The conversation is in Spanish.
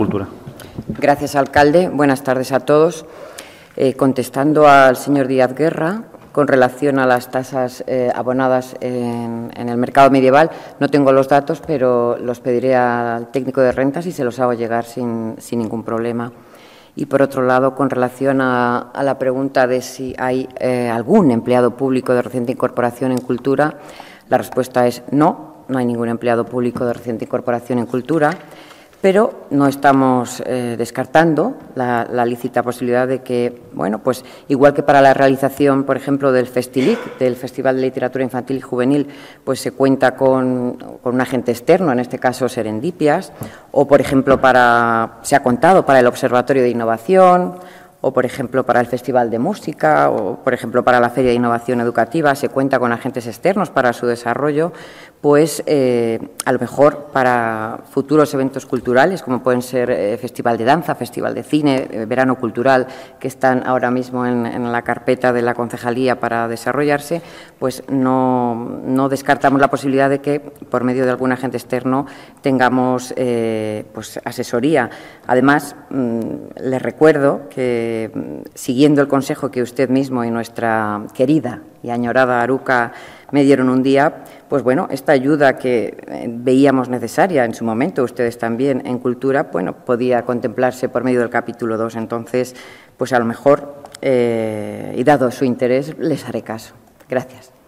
Cultura. Gracias, alcalde. Buenas tardes a todos. Contestando al señor Díaz Guerra, con relación a las tasas abonadas en el mercado medieval, no tengo los datos, pero los pediré al técnico de rentas y se los hago llegar sin ningún problema. Y, por otro lado, con relación a la pregunta de si hay algún empleado público de reciente incorporación en cultura, la respuesta es no, no hay ningún empleado público de reciente incorporación en cultura, pero no estamos descartando la lícita posibilidad de que, bueno, pues igual que para la realización, por ejemplo, del Festilic, del Festival de Literatura Infantil y Juvenil, pues se cuenta con un agente externo, en este caso Serendipias, o, por ejemplo, se ha contado para el Observatorio de Innovación, o, por ejemplo, para el Festival de Música, o, por ejemplo, para la Feria de Innovación Educativa, se cuenta con agentes externos para su desarrollo, pues a lo mejor para futuros eventos culturales, como pueden ser Festival de Danza, Festival de Cine, Verano Cultural, que están ahora mismo en la carpeta de la concejalía para desarrollarse, pues no descartamos la posibilidad de que, por medio de algún agente externo, tengamos pues asesoría. Además, les recuerdo que, siguiendo el consejo que usted mismo y nuestra querida y añorada Aruca me dieron un día, pues bueno, esta ayuda que veíamos necesaria en su momento, ustedes también, en cultura, bueno, podía contemplarse por medio del capítulo 2. Entonces, pues a lo mejor, y dado su interés, les haré caso. Gracias.